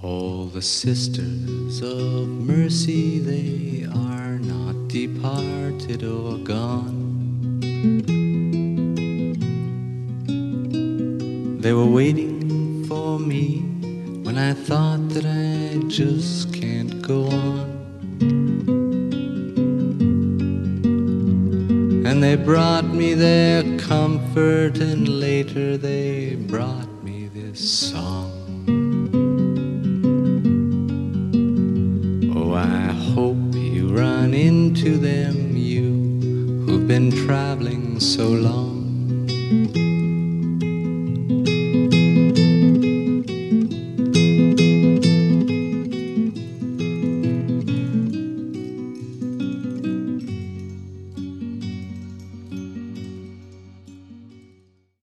All the sisters of mercy, they are not departed or gone. They were waiting for me when I thought that I just can't go on. And they brought me their comfort, and later they brought me this song. Oh, I hope you run into them, you who've been traveling so long.